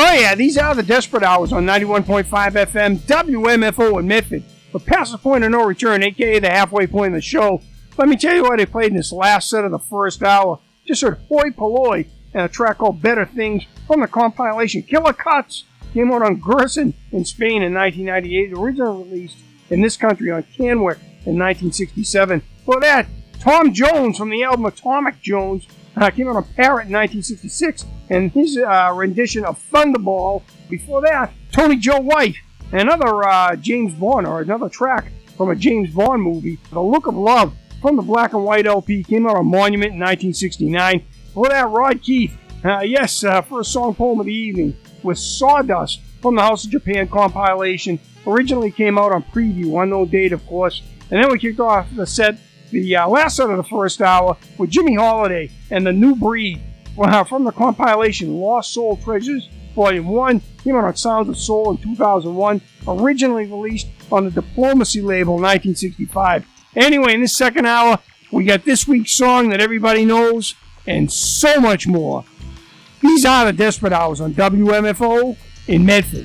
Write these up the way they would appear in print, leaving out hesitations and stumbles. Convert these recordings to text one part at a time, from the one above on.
Oh yeah, these are the Desperate Hours on 91.5 FM, WMFO in Medford. But past the point of no return, a.k.a. the halfway point of the show, let me tell you what they played in this last set of the first hour. Just heard Hoi Polloi and a track called Better Things from the compilation Killer Cuts. Came out on Gerson in Spain in 1998, originally released in this country on Canwick in 1967. For that, Tom Jones from the album Atomic Jones came out on Parrot in 1966, and his rendition of Thunderball. Before that, Tony Joe White, another James Bond, or another track from a James Bond movie, The Look of Love, from the Black and White LP, came out on Monument in 1969. Before that, Rod Keefe, first song poem of the evening, with Sawdust from the House of Japan compilation. Originally came out on Preview, unknown date, of course. And then we kicked off the set, the last set of the first hour, with Jimmy Holiday and the New Breed from the compilation Lost Soul Treasures, Volume 1, came out on Sounds of Soul in 2001, originally released on the Diplomacy label in 1965. Anyway, in this second hour, we got this week's song that everybody knows, and so much more. These are the Desperate Hours on WMFO in Medford.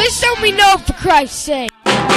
Just let me know, for Christ's sake.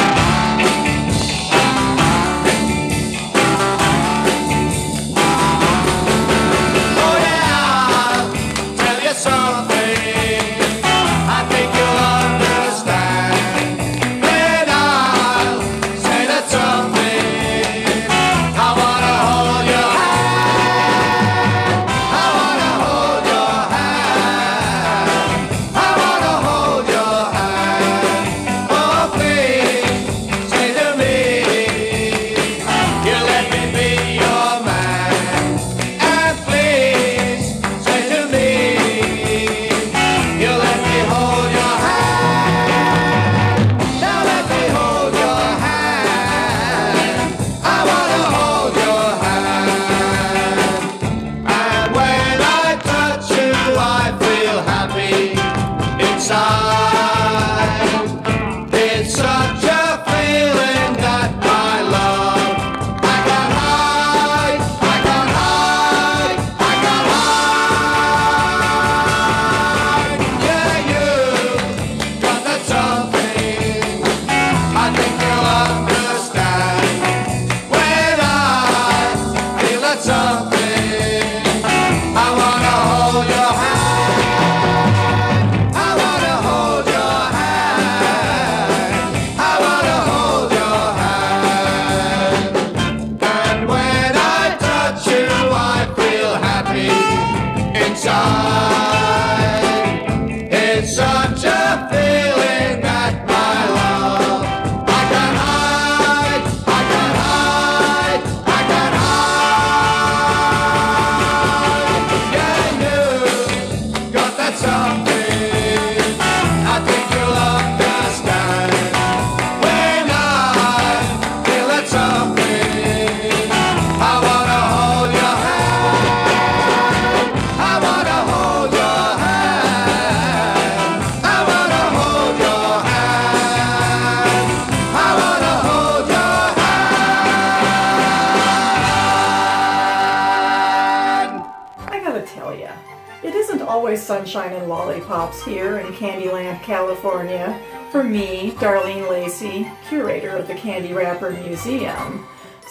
Sunshine and lollipops here in Candyland, California, for me, Darlene Lacey, curator of the Candy Wrapper Museum.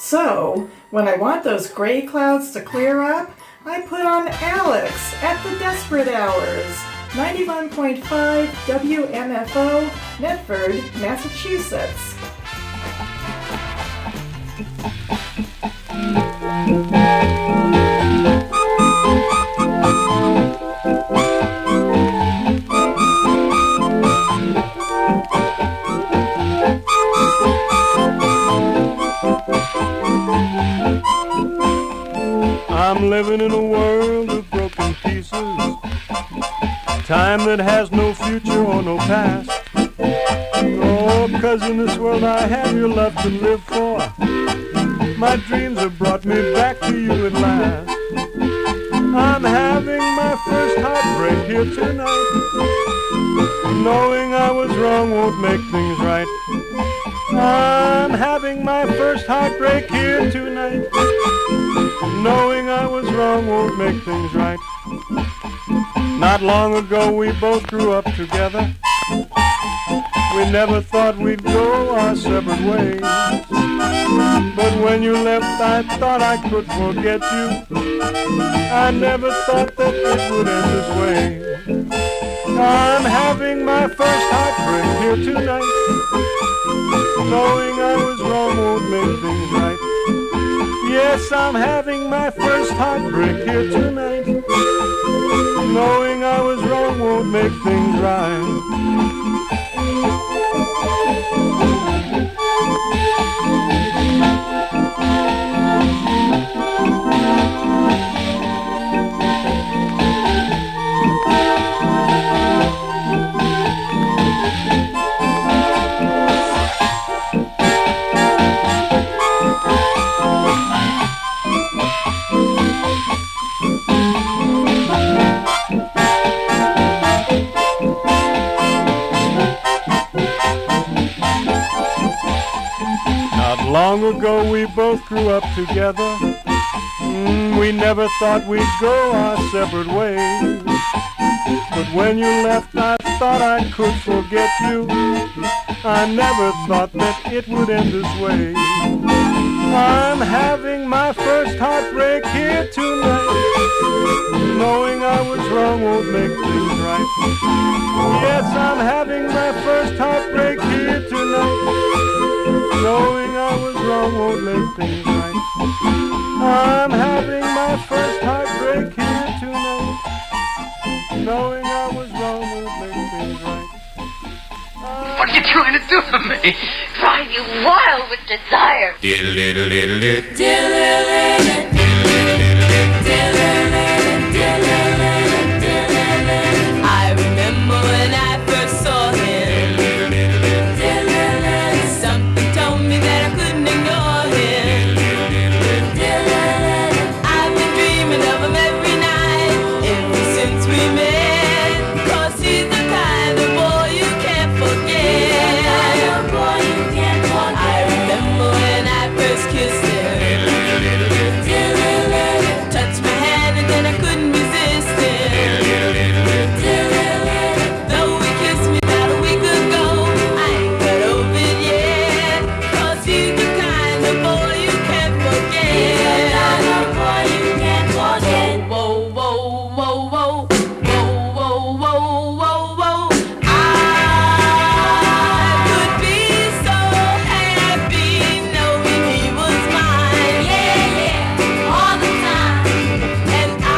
So, when I want those gray clouds to clear up, I put on Alex at the Desperate Hours, 91.5 WMFO, Medford, Massachusetts. I'm living in a world of broken pieces, time that has no future or no past. Oh, 'cause in this world I have your love to live for. My dreams have brought me back to you at last. I'm having my first heartbreak here tonight. Knowing I was wrong won't make things right. I'm having my first heartbreak here tonight. Knowing I was wrong won't make things right. Not long ago we both grew up together. We never thought we'd go our separate ways. But when you left I thought I could forget you. I never thought that it would end this way. I'm having my first heartbreak here tonight. Knowing I was wrong won't make things right. Yes, I'm having my first heartbreak here tonight. Knowing I was wrong won't make things right. Long ago we both grew up together. We never thought we'd go our separate ways. But when you left I thought I could forget you. I never thought that it would end this way. I'm having my first heartbreak here tonight. Knowing I was wrong won't make things right. Yes, I'm having my first heartbreak here tonight. Knowing I was wrong won't make things right. I'm having my first heartbreak here tonight. Knowing I was wrong won't make things right. What are you trying to do to me? Drive you wild with desire. I remember when I first saw him. Something told me that I couldn't ignore him. I've been dreaming of him every night ever since we met. 'Cause he's the kind of boy you can't forget. I remember when I first kissed him. Touched my hand and then I couldn't resist him. Though he kissed me about a week ago, I ain't got over it yet. 'Cause he's the kind of boy you can't forget. Whoa, whoa, whoa, whoa, whoa, whoa, whoa, whoa, whoa. I could be so happy knowing he was mine. Yeah, all the time. And I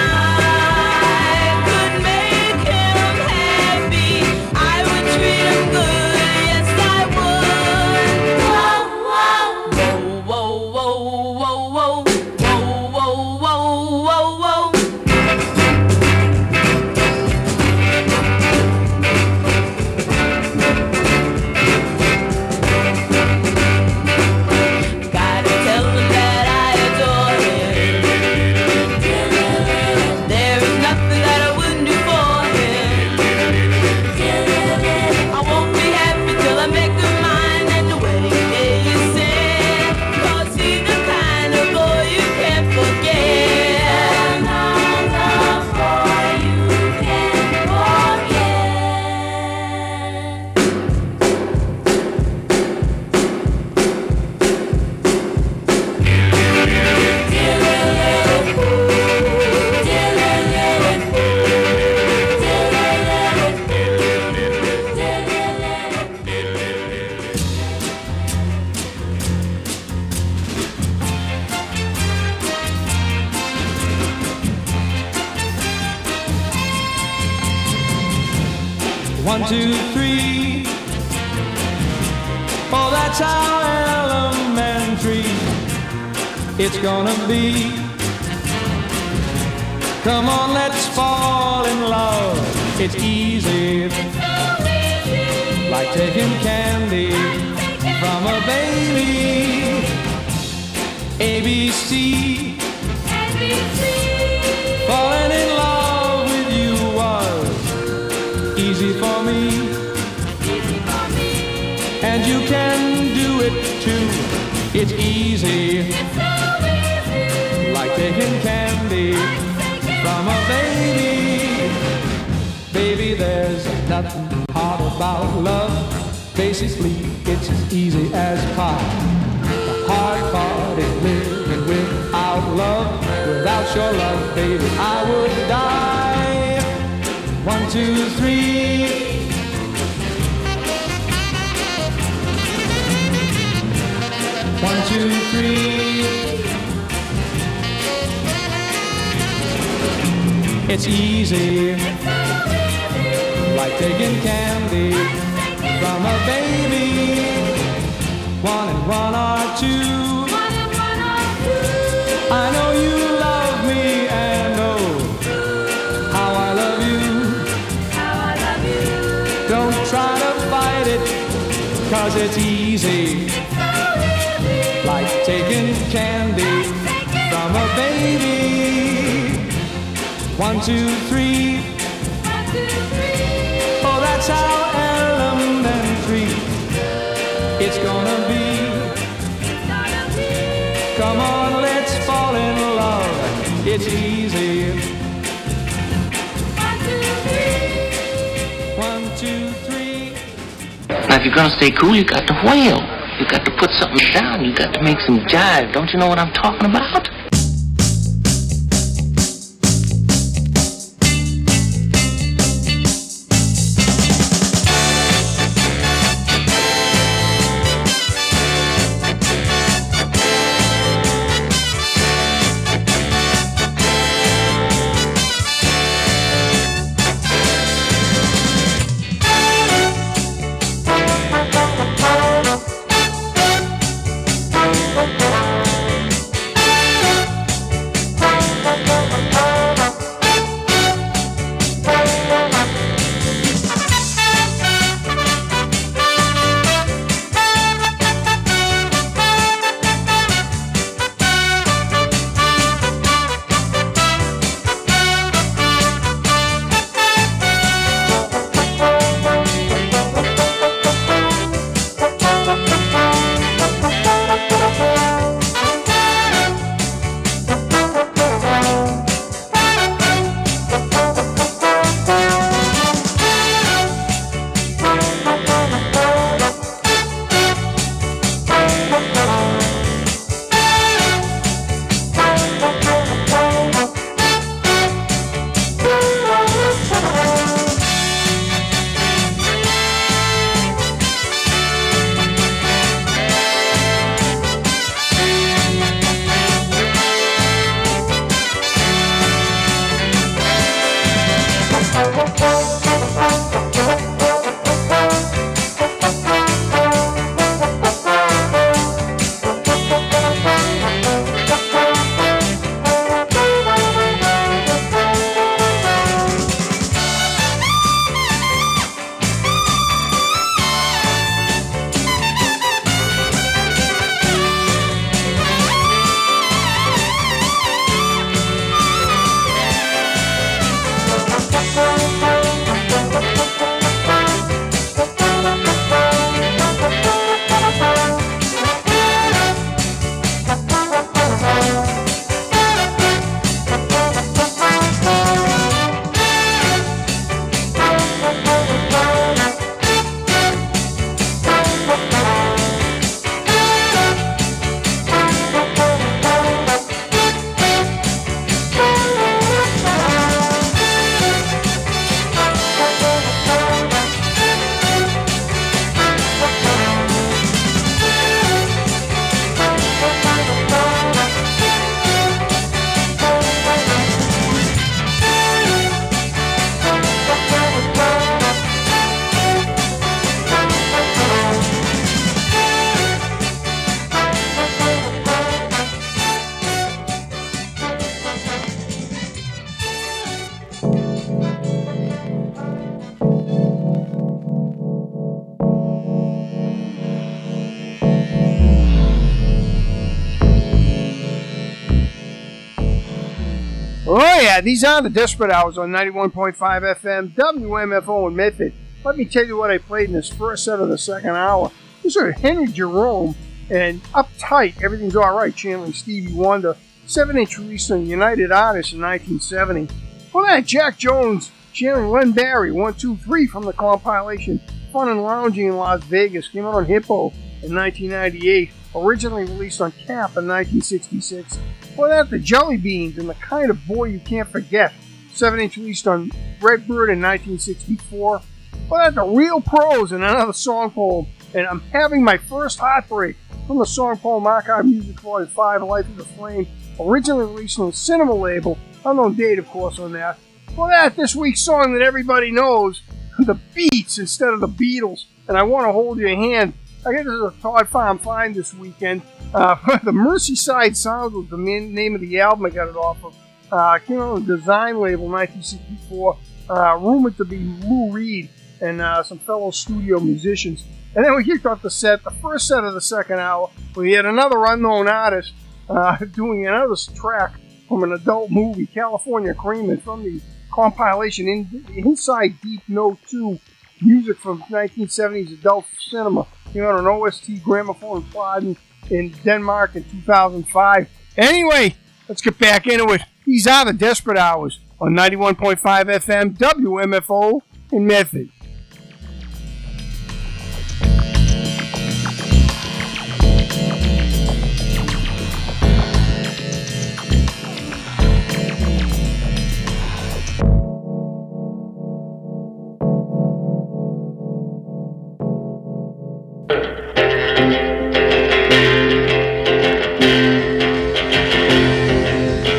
could make him happy. I would treat him good, yes I would. Whoa, whoa, whoa, whoa, whoa, whoa, whoa, whoa, whoa, whoa. Gotta tell him that I adore him. There is nothing that I wouldn't do for him. I won't be happy till I make him mine and the wedding day is set. 'Cause he's the kind of boy you can't forget. Boy you can't forget. One, two, three. Oh, that's how elementary it's gonna be. Come on, let's fall in love. It's easy, like taking candy from a baby. ABC. Falling in love with you was easy for me. And you can do it too. It's easy, like taking candy from a baby. Baby, there's nothing hard about love. Basically, it's as easy as pie. The hard part is living without love. Without your love, baby, I would die. 1, 2, 3. One, two, three. It's easy, like taking candy from a baby. 1 and 1 are 2. I know you love me and oh, how I love you. Don't try to fight it, 'cause it's easy, like taking candy from a baby. 1, 2, 3. Oh, that's how elementary it's gonna be. Come on, let's fall in love. It's easy. 1, 2, 3. 1, Now, if you're gonna stay cool, you got to wail. You got to put something down. You got to make some jive. Don't you know what I'm talking about? Oh, yeah, these are the Desperate Hours on 91.5 FM, WMFO in Medford. Let me tell you what I played in this first set of the second hour. This is Henry Jerome and Uptight, Everything's Alright, channeling Stevie Wonder, 7-inch release on United Artists in 1970. For that, Jack Jones channeling Len Barry, 1, 2, 3 from the compilation Fun and Lounging in Las Vegas, came out on Hippo in 1998, originally released on Cap in 1966. For that, the Jelly Beans and The Kind of Boy You Can't Forget, 7-inch released on Redbird in 1964. For that, the Real Pros and another song poem, and I'm Having My First Heartbreak from the song poem Archive Music 45, Life is a Flame, originally released on the Cinema label, unknown date of course on that. For that, this week's song that everybody knows, the Beats instead of the Beatles, and I Want to Hold Your Hand. I guess this is a Todd Farm find this weekend. The Merseyside Sound was the name of the album I got it off of. Came out on the Design label 1964. Rumored to be Lou Reed and some fellow studio musicians. And then we kicked off the first set of the second hour. We had another unknown artist doing another track from an adult movie, California Creamin', from the compilation Inside Deep Note 2, music from 1970s adult cinema. Came out on OST Gramophone Pladen in Denmark in 2005. Anyway, let's get back into it. These are the Desperate Hours on 91.5 FM, WMFO in Medford.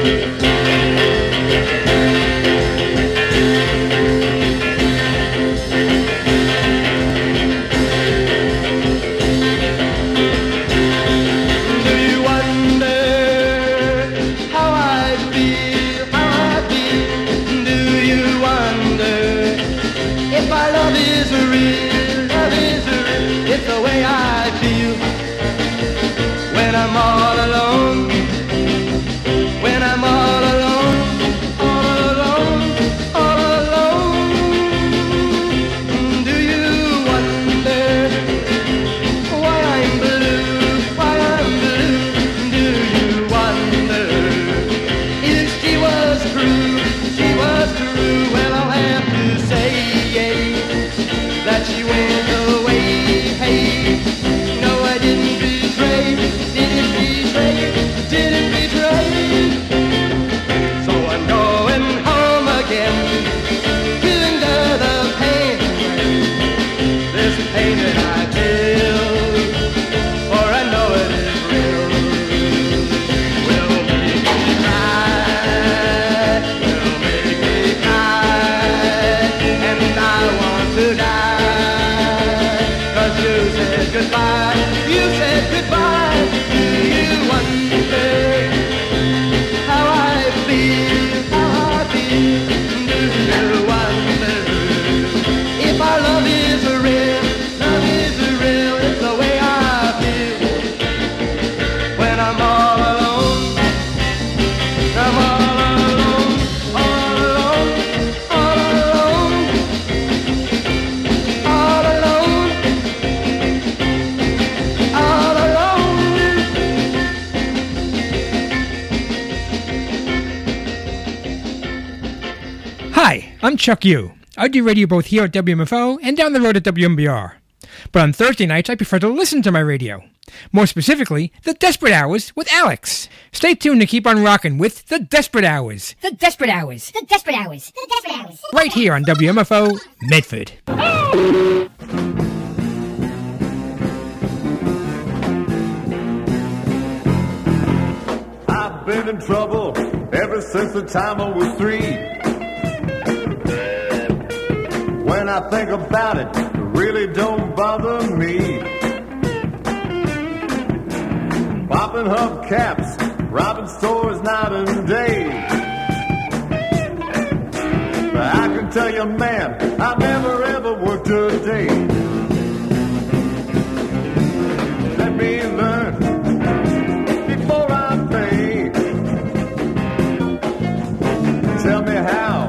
I'm Chuck Yu. I do radio both here at WMFO and down the road at WMBR. But on Thursday nights, I prefer to listen to my radio. More specifically, The Desperate Hours with Alex. Stay tuned to keep on rocking with The Desperate Hours. The Desperate Hours. The Desperate Hours. The Desperate Hours. Right here on WMFO Medford. I've been in trouble ever since the time I was 3. When I think about it, it really don't bother me. Popping hubcaps, robbing stores night and day. But I can tell you, man, I never ever worked a day. Let me learn before I pay. Tell me how.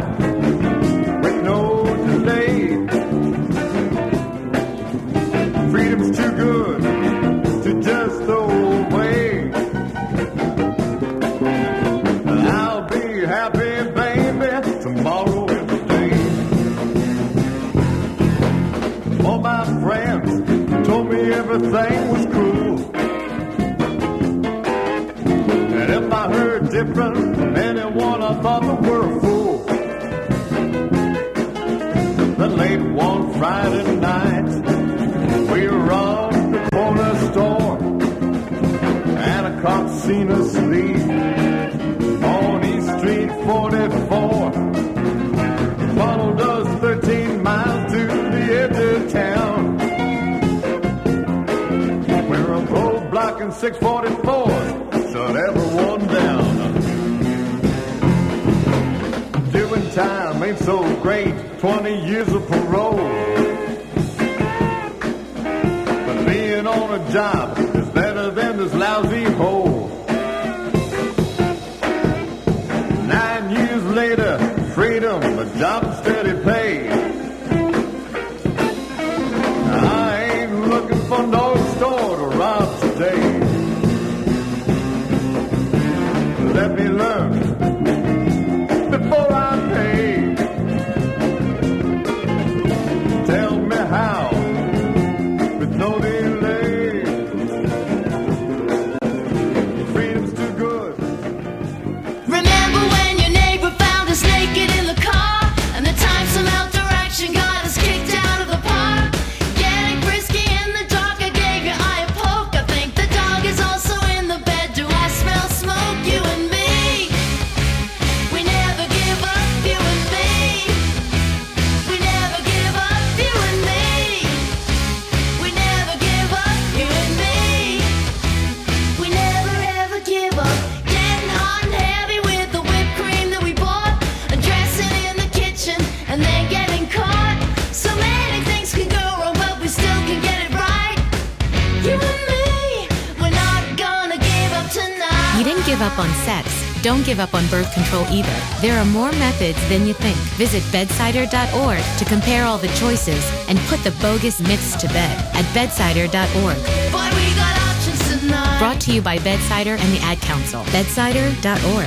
Freedom's too good to just throw away. I'll be happy, baby, tomorrow every day. All my friends told me everything was cool. And if I heard different from anyone, I thought the world fool. The late one Friday night, we robbed the corner store, and a cop seen us leave on East Street 44. Followed us 13 miles to the edge of town. We're a roadblock in 644, shut everyone down. Doing time ain't so great, 20 years of parole. Being on a job is better than this lousy hole. 9 years later, freedom, a job and steady pay. I ain't looking for no store to rob today. Let me learn before I pay. Tell me how. No delay. Freedom's too good. Remember when your neighbor found us naked in the car, and the time some outdoor action got us kicked out of the park? Getting frisky in the dark, I gave your eye a poke. I think the dog is also in the bed. Do I smell smoke? You and me. up on sex. Don't give up on birth control either. There are more methods than you think. Visit bedsider.org to compare all the choices and put the bogus myths to bed at bedsider.org. Boy, we got options tonight. Brought to you by Bedsider and the Ad Council. Bedsider.org.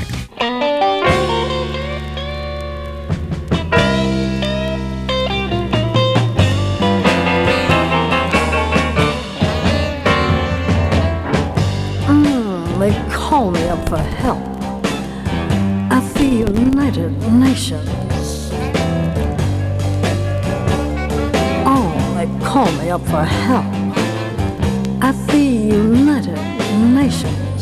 They call me up for help at the United Nations. Oh, they call me up for help at the United Nations.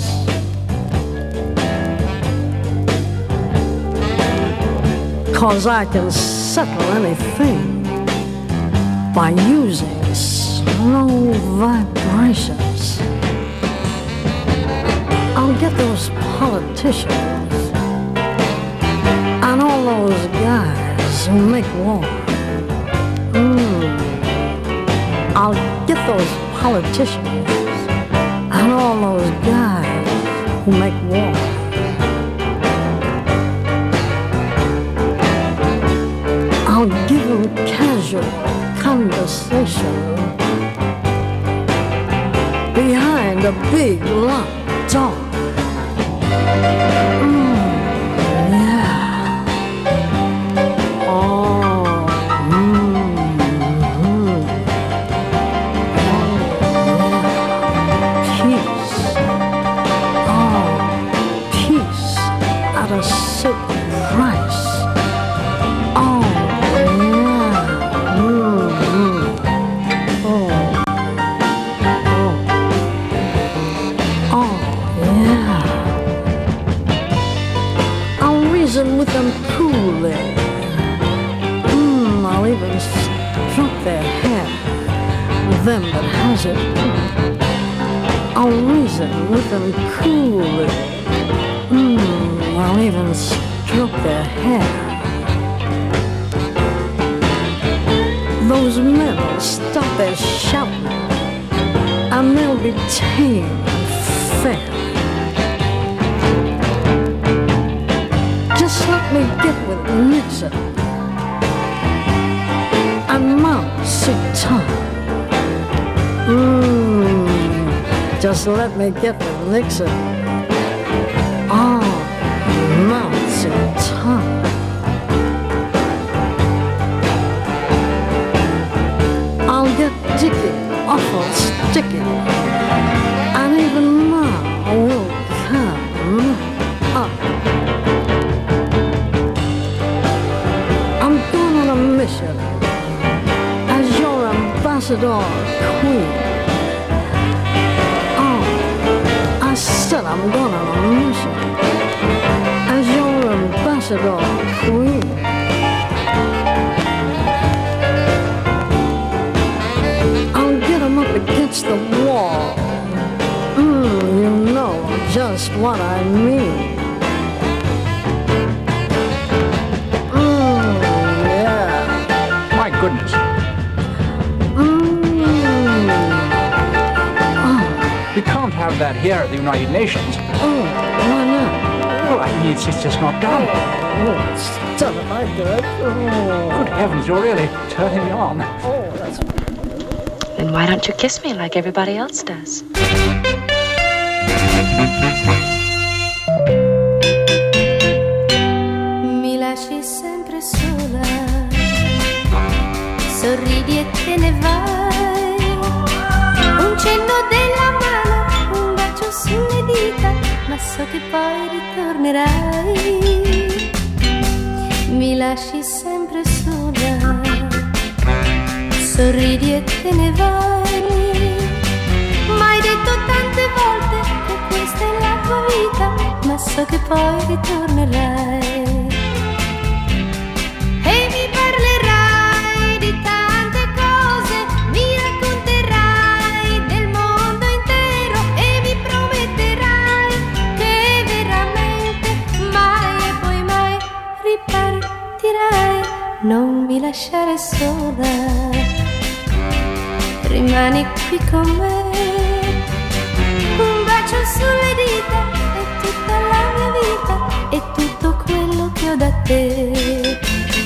Cause I can settle anything by using slow vibrations. I'll get those politicians and all those guys who make war. I'll get those politicians and all those guys who make war. I'll give them casual conversation behind a big locked door. With them coolly. I'll even stroke their hair, them that has it. I'll reason with them coolly. I'll even stroke their hair. Those men will stop their shouting, and they'll be tame and fair. Just let me get with Nixon and Mao Zedong. Just let me get with Nixon. Oh, Mao Zedong. I'll get Dicky awful sticky, and even Mao will come up. Mission as your ambassador queen. Oh, I said I'm going on a mission as your ambassador queen. I'll get him up against the wall. You know just what I mean. Goodness. We can't have that here at the United Nations. Why not? Well, I mean, it's just not done. It's done if I do it. Good heavens, you're really turning me on. That's... Then why don't you kiss me like everybody else does? Mi lasci sempre sola. Sorridi e te ne vai, un cenno della mano, un bacio sulle dita, ma so che poi ritornerai. Mi lasci sempre sola, sorridi e te ne vai, m'hai detto tante volte che questa è la tua vita, ma so che poi ritornerai. E mi parlerai di tante cose, mi racconterai del mondo intero e mi prometterai che veramente mai e poi mai ripartirai. Non mi lasciare sola, rimani qui con me, un bacio sulle dita e tutta la te.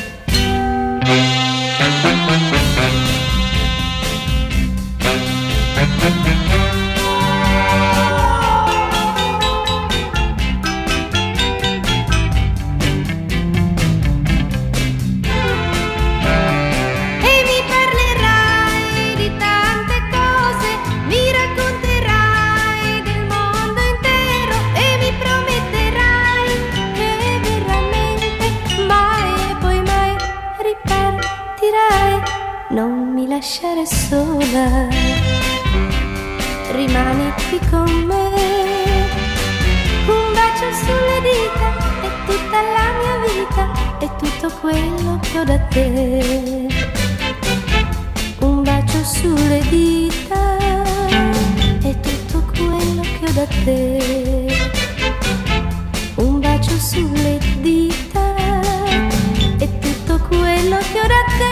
Non mi lasciare sola, rimani qui con me. Un bacio sulle dita è tutta la mia vita, è tutto quello che ho da te. Un bacio sulle dita è tutto quello che ho da te. Un bacio sulle dita è tutto quello che ho da te.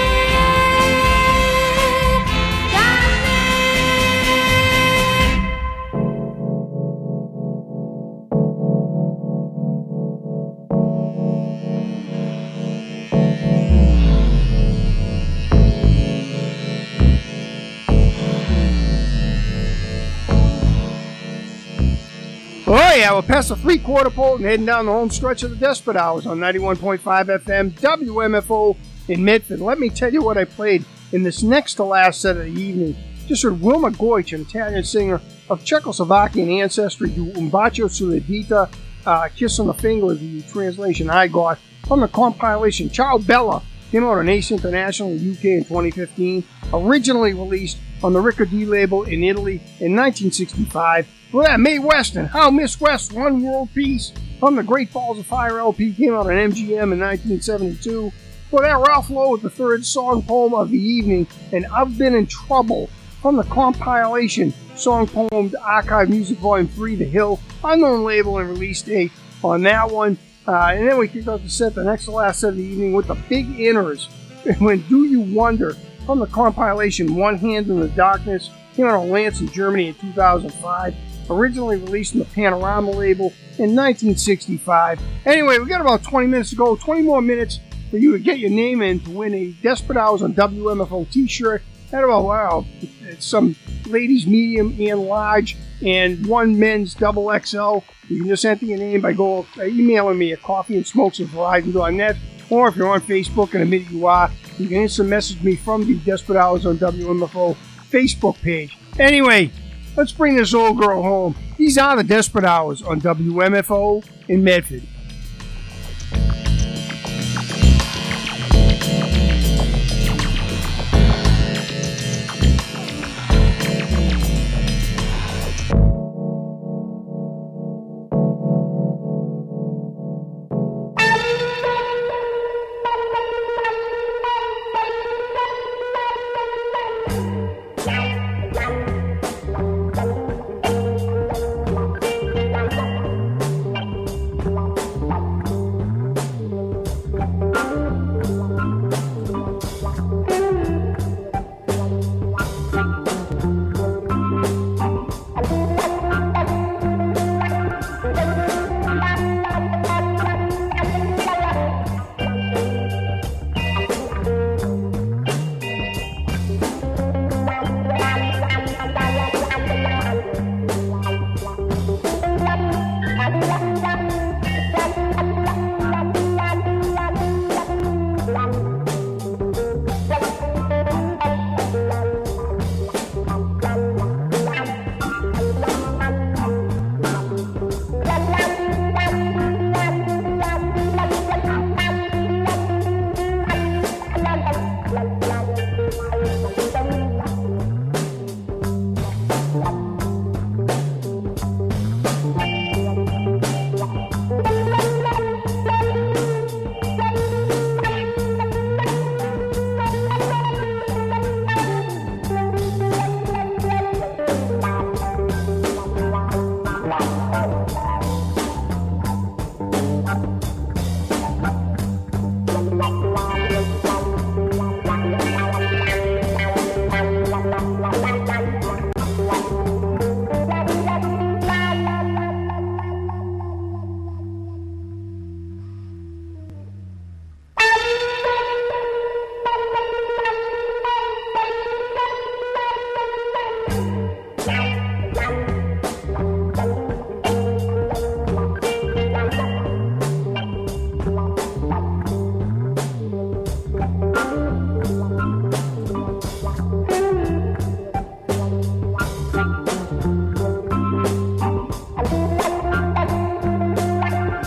Oh yeah, we're past the three-quarter pole and heading down the home stretch of the Desperate Hours on 91.5 FM WMFO in Medford. Let me tell you what I played in this next to last set of the evening. Just heard Wilma Goich, an Italian singer of Czechoslovakian ancestry, do Un bacio sulla dita, Kiss on the Finger, the translation I got, from the compilation Ciao Bella, came out on Ace International in the UK in 2015, originally released on the Riccardi label in Italy in 1965. Well, that Mae Weston, How Miss West Won World Peace, from the Great Balls of Fire LP, came out on MGM in 1972. Well, that Ralph Lowe with the third song poem of the evening, and I've Been in Trouble, from the compilation Song Poems Archive Music Volume 3, The Hill, unknown label and release date on that one. And then we kicked off the set, the next to last set of the evening, with the Big Inners, when Do You Wonder, from the compilation One Hand in the Darkness, came out on Lance in Germany in 2005. Originally released on the Panorama label in 1965. Anyway, we got about 20 minutes to go. 20 more minutes for you to get your name in to win a Desperate Hours on WMFO t-shirt. And about, wow, some ladies medium and large, and one men's double XL. You can just enter your name by emailing me at coffeeandsmokes@verizon.net, or if you're on Facebook, and admit you are, you can instant message me from the Desperate Hours on WMFO Facebook page. Anyway, let's bring this old girl home. These are the Desperate Hours on WMFO in Medford.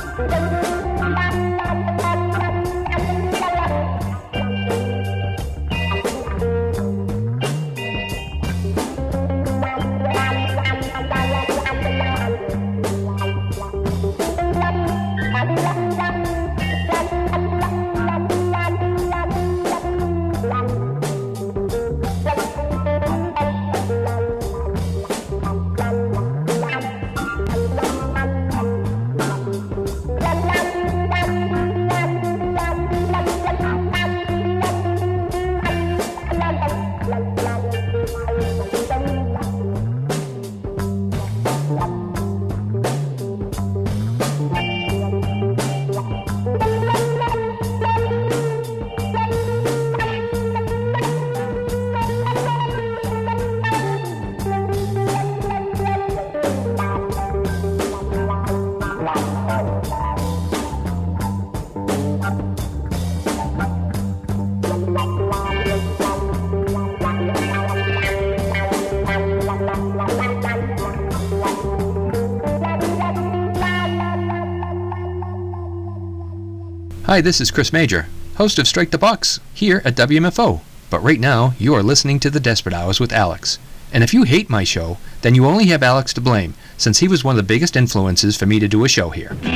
Hi, this is Chris Major, host of Strike the Box, here at WMFO. But right now, you are listening to The Desperate Hours with Alex. And if you hate my show, then you only have Alex to blame, since he was one of the biggest influences for me to do a show here. Well,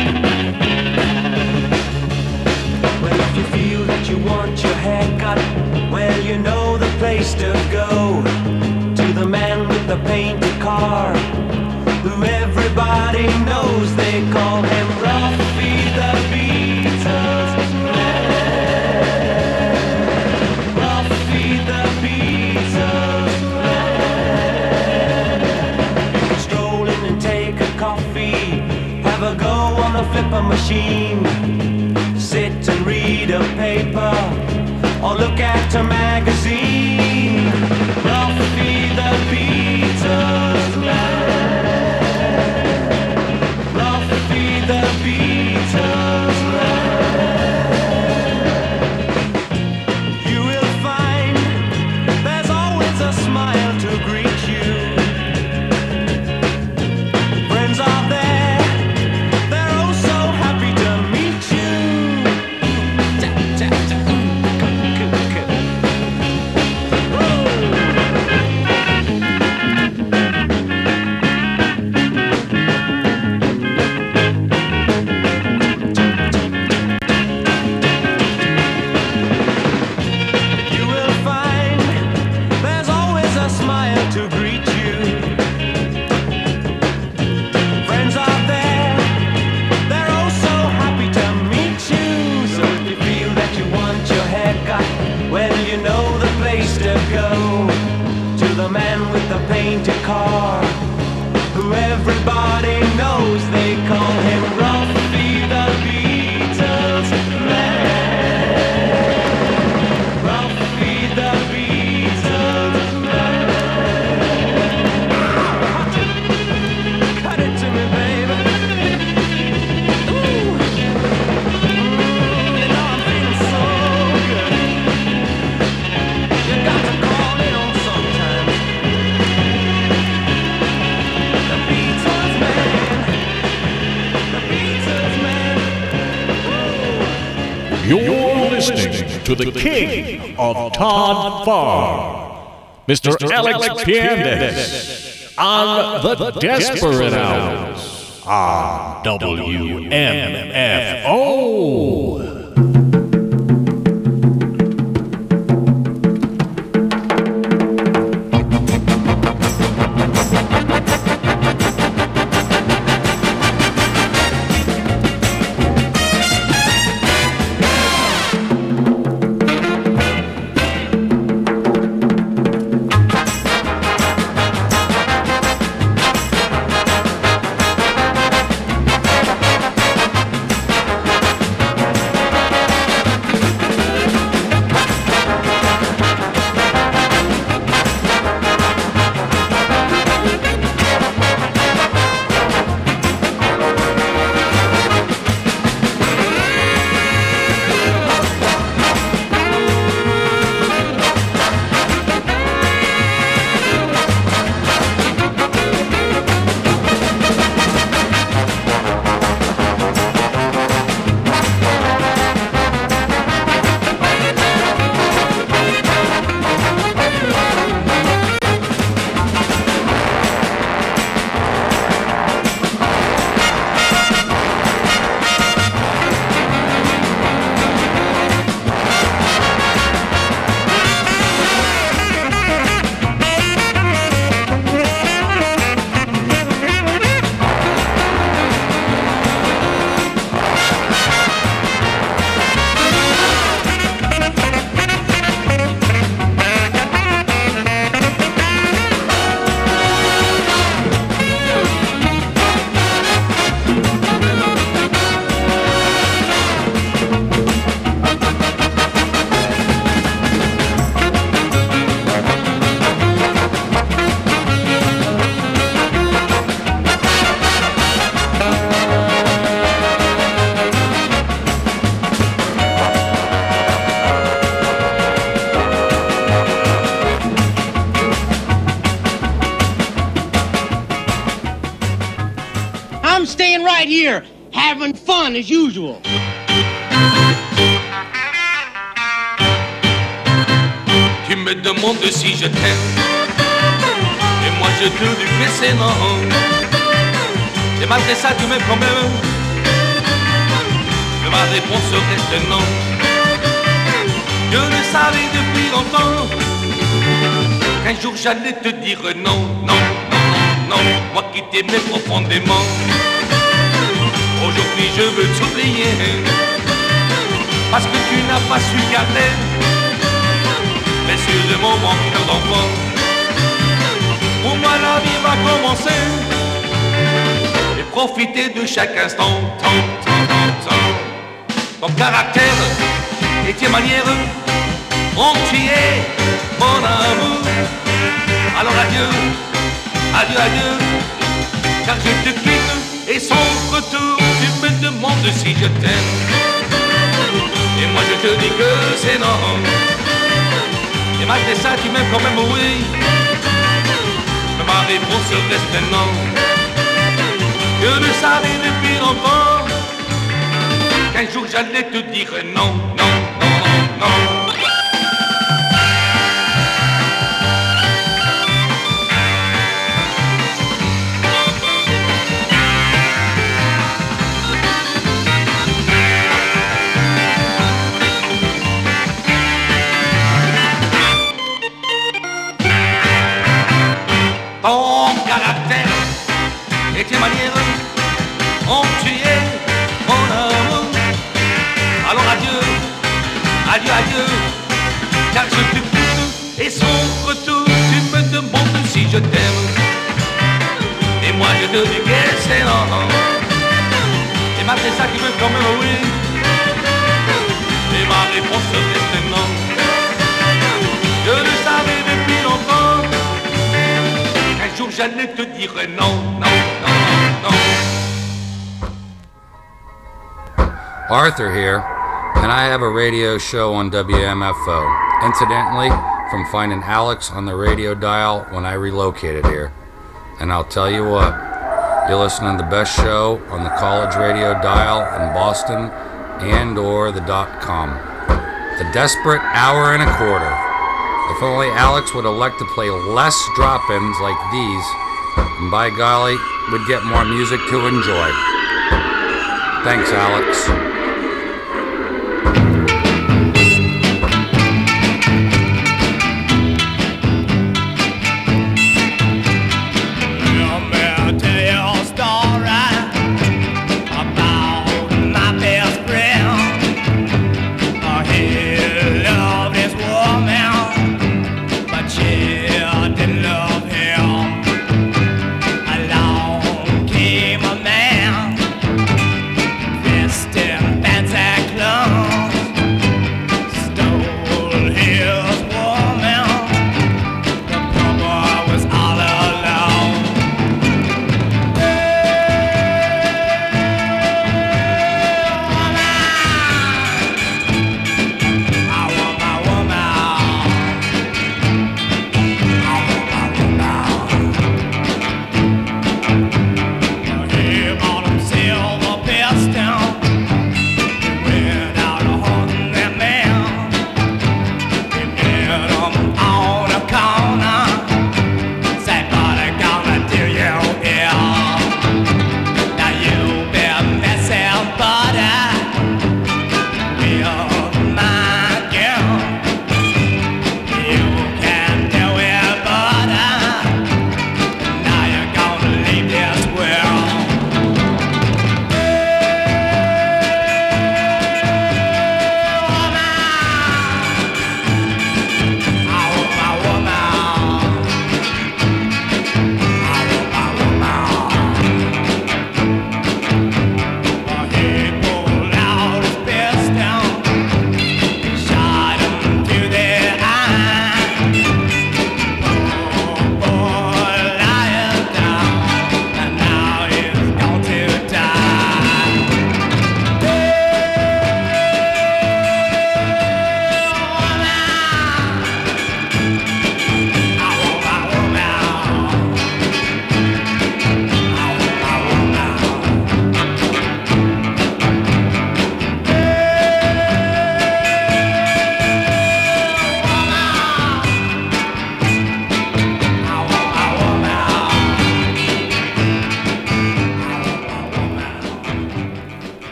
if you feel that you want your hair cut, well, you know the place to go. To the man with the painted car, who everybody knows, they call him Ruffy the Beatles man. Ruffy the Beatles man. You can stroll in and take a coffee, have a go on the flipper machine, sit and read a paper, or look at a magazine. Ruffy the Beatles man. Ruffy the Beatles man. You will find there's always a smile to greet you. Friends are there, they're oh so happy to meet you. Car, who everybody knows, they call him Ruffy the Beatles man. Ruffy the Beatles man. Cut it to me, baby. Ooh. You know I'm feeling so good. You got to call me on sometimes. You're listening to the king of Todd Farr, Mr. Alex Piandes, on the Desperate Hours on WMFO. right here, having fun as usual. Tu me demandes si je t'aime, et moi je te dis que c'est non. Et malgré ça tu m'aimes quand même, mais ma réponse reste non. Je le savais depuis longtemps, qu'un jour j'allais te dire non, non, non, non, non. Moi qui t'aimais profondément, aujourd'hui je veux t'oublier, parce que tu n'as pas su garder précieusement mon cœur d'enfant. Pour moi la vie va commencer, et profiter de chaque instant, ton caractère et tes manières ont tué mon amour. Alors adieu, adieu, adieu, car je te quitte et sans retour. Tu me demandes si je t'aime, et moi je te dis que c'est non. Et malgré ça tu m'aimes quand même, oui, mais ma réponse reste non. Je le savais depuis longtemps, qu'un jour j'allais te dire non, non, non, non, non. Ton caractère et tes manières ont tué mon amour. Alors adieu, adieu, adieu, car je te quitte et sans retour. Tu me demandes si je t'aime, et moi je te dis que c'est non, non. Et malgré ça tu veux quand même, oui, et ma réponse reste non. Je le savais depuis longtemps, qu'un jour j'allais te dire non, non, non, non. Arthur here, and I have a radio show on WMFO. Incidentally, from finding Alex on the radio dial when I relocated here. And I'll tell you what, you're listening to the best show on the college radio dial in Boston and or the .com. The Desperate Hour and a Quarter. If only Alex would elect to play less drop-ins like these, and by golly, we'd get more music to enjoy. Thanks, Alex. Along came a man dressed in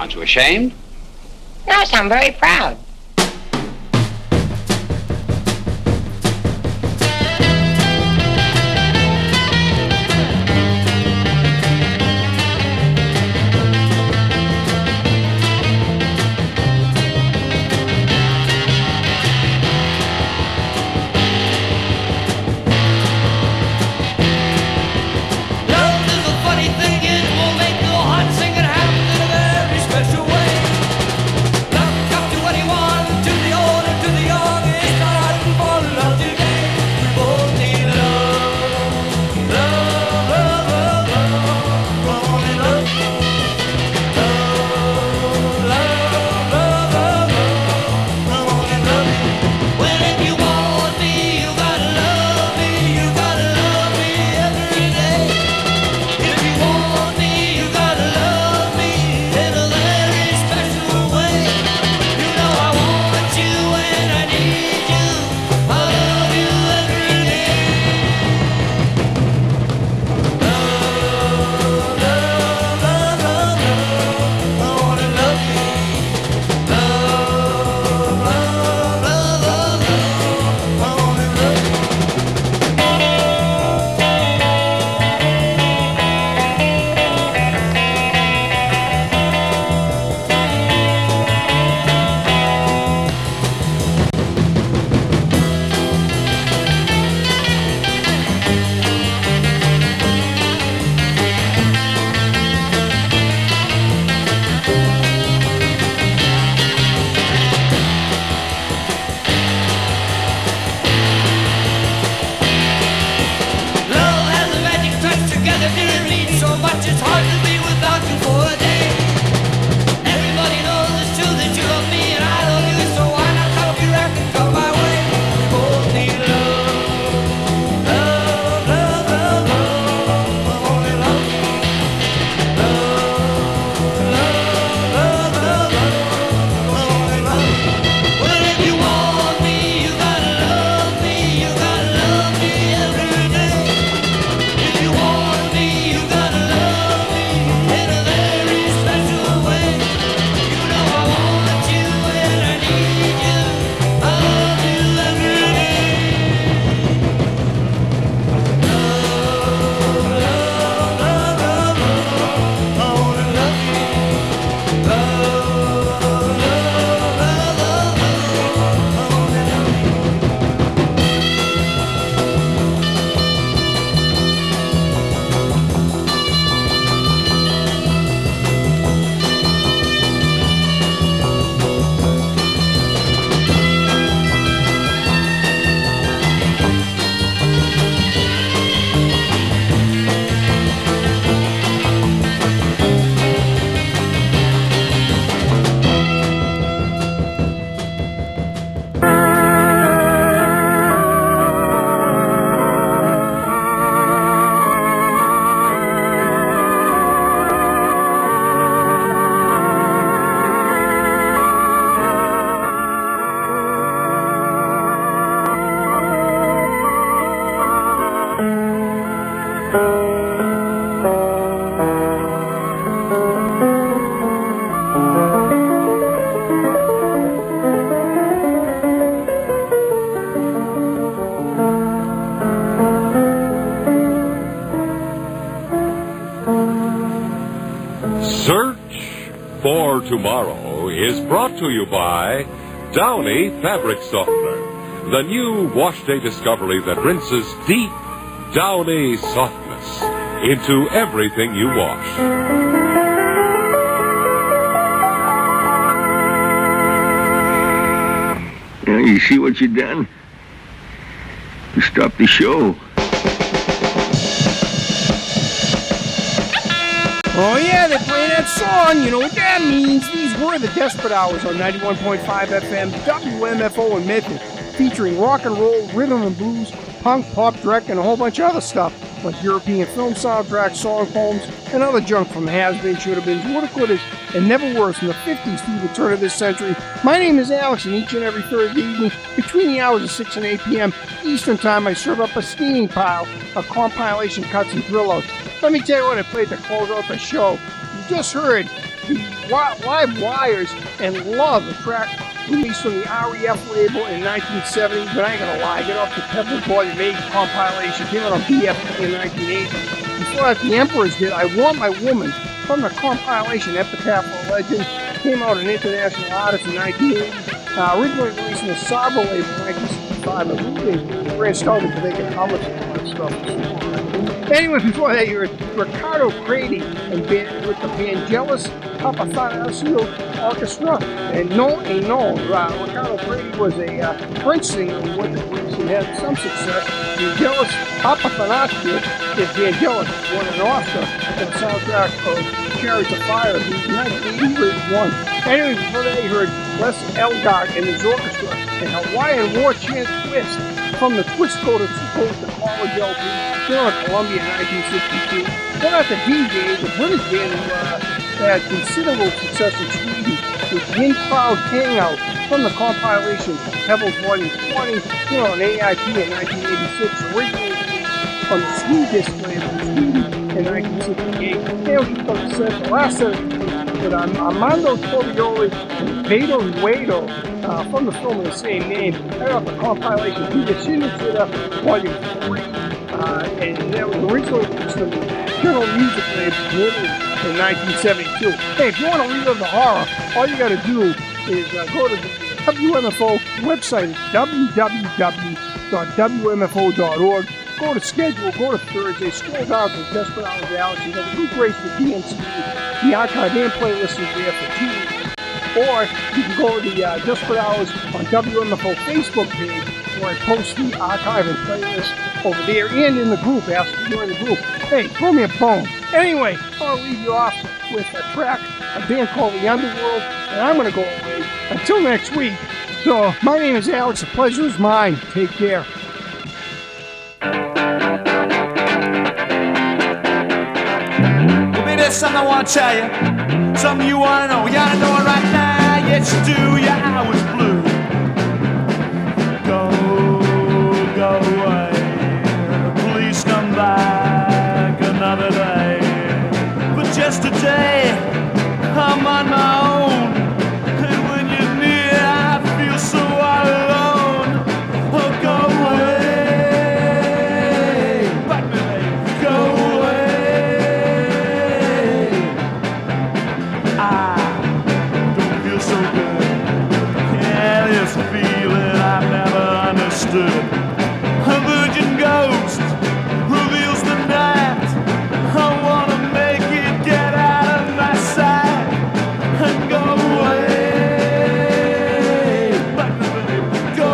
Aren't you ashamed? No, sir, I'm very proud. Tomorrow is brought to you by Downy Fabric Softener, the new wash day discovery that rinses deep, downy softness into everything you wash. Now you see what you done? You stopped the show. Oh yeah, they play that song. You know what that means. These were the Desperate Hours on 91.5 FM, WMFO in Memphis, featuring rock and roll, rhythm and blues, punk, pop, dreck, and a whole bunch of other stuff, like European film soundtracks, song poems, and other junk from has-been, should-have-beens, woulda-couldas, and never worse from the 50s through the turn of this century. My name is Alex, and each and every Thursday evening, between the hours of 6 and 8 p.m. Eastern Time, I serve up a steaming pile of compilation cuts and thrill outs. Let me tell you what I played to close out the show. You just heard the Live Wires and Love, a track released from the REF label in 1970, but I ain't gonna lie, get off the Pebble Volume 8 compilation, came out on BFP in 1980. Before that, the Emperors did I Want My Woman from the compilation Epitaph of a Legend, came out an international artist in 1980, originally released in the Sabo label in 1965, and really branched out into making comics and all that stuff. Anyway, before that, you heard Ricardo Crady and with the Vangelis Papathanassiou Orchestra, and No Ain't No. Ricardo Crady was a French singer who went to Greece and had some success. Vangelis Papathanassiou is Vangelis, won an Oscar for the soundtrack of Chariots of Fire in 1981. Anyway, before that, you heard Les Elgart and his orchestra and Hawaiian War Chant Twist from the Twist Coda to College LP here in Columbia in 1962. Then after DJ, the British band who had considerable success in Sweden with the In-Crowd Hangout from the compilation Pebbles Volume 20 here on AIP in 1986, originally released on the Swedish label in Sweden in 1968. And the last set with Armando Torioli and Beto Nuevo from the film of the same name, right off the compilation Vida Cinecita Volume 3, and that was originally released on the Journal Music label in 1972. Hey, if you want to relive the horror, all you got to do is go to the WMFO website at www.wmfo.org. Go to schedule, go to Thursday, scroll down to Desperate Hours Alex, and have a good grace with DMC. The archive and playlist is there for 2 weeks. Or you can go to the Desperate Hours on WMFO Facebook page where I post the archive and playlist over there and in the group. Ask to join the group. Hey, throw me a bone. Anyway, I'll leave you off with a track, a band called The Underworld, and I'm going to go away until next week. So, my name is Alex. The pleasure is mine. Take care. There's something I want to tell you, something you want to know. You gotta know it right now, yes you do. Your hour's blue. Go away. Please come back another day. But just today, I'm on my own. And when you're near, I feel so alone. Oh, go away. Go away. So good. Yeah, this feeling I've never understood. A virgin ghost reveals the night. I wanna make it get out of my sight and go away. But go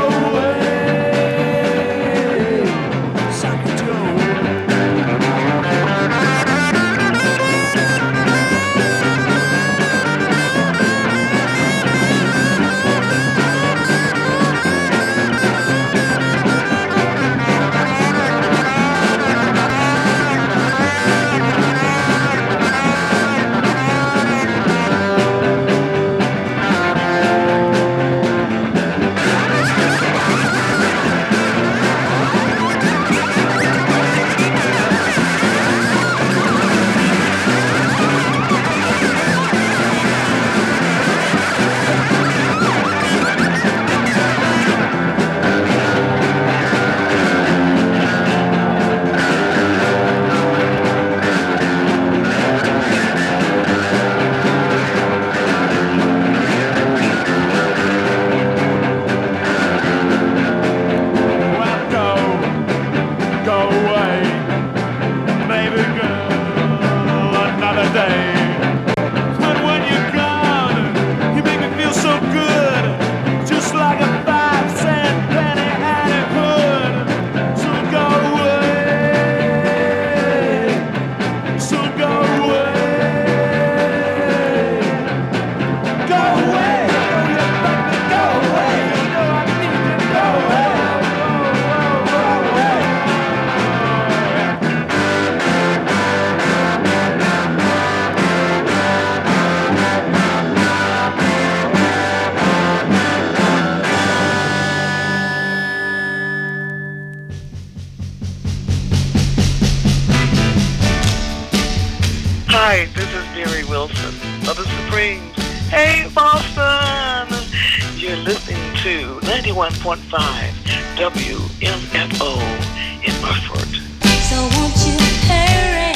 away. Suck it, go away. Hey, Boston! You're listening to 91.5 WMFO in Murford. So won't you hurry?